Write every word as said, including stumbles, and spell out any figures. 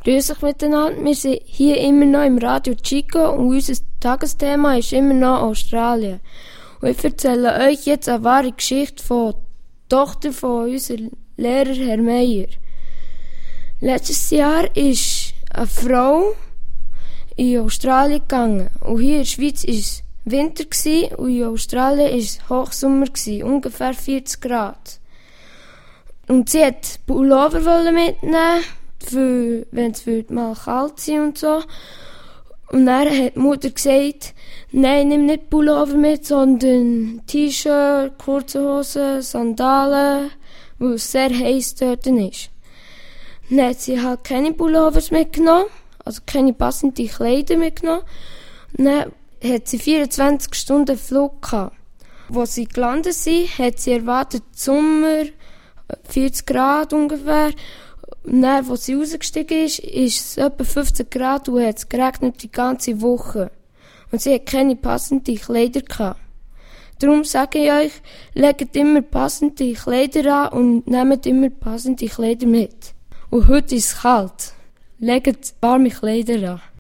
Grüß euch miteinander, wir sind hier immer noch im Radio Chico und unser Tagesthema ist immer noch Australien. Und ich erzähle euch jetzt eine wahre Geschichte von der Tochter von unserem Lehrer, Herr Meier. Letztes Jahr ist eine Frau in Australien gegangen und hier in der Schweiz war es Winter und in Australien war es Hochsommer, ungefähr vierzig Grad. Und sie wollte Pullover mitnehmen, für, wenn es mal kalt sein und so. Und dann hat die Mutter gesagt, nein, nimm nicht Pullover mit, sondern T-Shirt, kurze Hosen, Sandalen, weil es sehr heiß dort ist. Dann hat sie halt keine Pullovers mitgenommen, also keine passenden Kleider mitgenommen. Und dann hat sie vierundzwanzig Stunden Flug gehabt. Als sie gelandet sind, hat sie erwartet Sommer, vierzig Grad ungefähr. Und dann, als sie rausgestiegen ist, ist es etwa fünfzehn Grad und hat es geregnet die ganze Woche. Und sie hat keine passenden Kleider gehabt. Darum sage ich euch, legt immer passende Kleider an und nehmt immer passende Kleider mit. Und heute ist es kalt. Legt warme Kleider an.